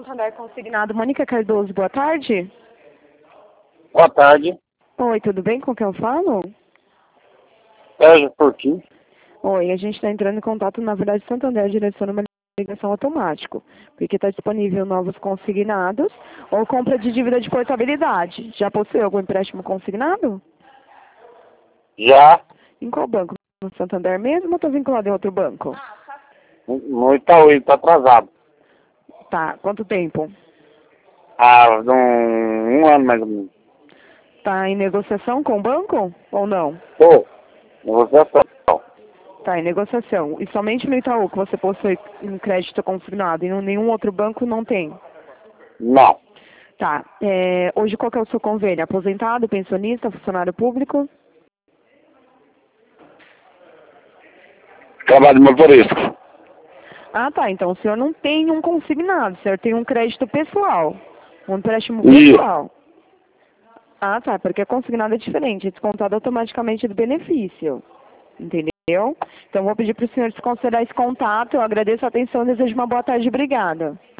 Santander Consignado, Mônica Cardoso, boa tarde. Boa tarde. Oi, tudo bem? Com quem eu falo? Sérgio Portinho. Oi, a gente está entrando em contato, na verdade, Santander direciona uma ligação automático, porque está disponível novos consignados ou compra de dívida de portabilidade. Já possui algum empréstimo consignado? Já Em qual banco? No Santander mesmo ou está vinculado em outro banco? no Itaú, ele tá atrasado. Tá, quanto tempo? Há um ano mais ou menos. Tá em negociação com o banco ou não? Pô, negociação. Tá em negociação. E somente no Itaú que você possui um crédito consignado e em nenhum outro banco não tem? Não. Tá. Hoje qual que é o seu convênio? Aposentado, pensionista, funcionário público? Trabalho de motorista. Ah, tá. Então o senhor não tem um consignado, o senhor tem um crédito pessoal. Um empréstimo Isso. pessoal. Ah, tá. Porque consignado é diferente, é descontado automaticamente do benefício. Entendeu? Então vou pedir para o senhor desconsiderar esse contato. Eu agradeço a atenção e desejo uma boa tarde. Obrigada.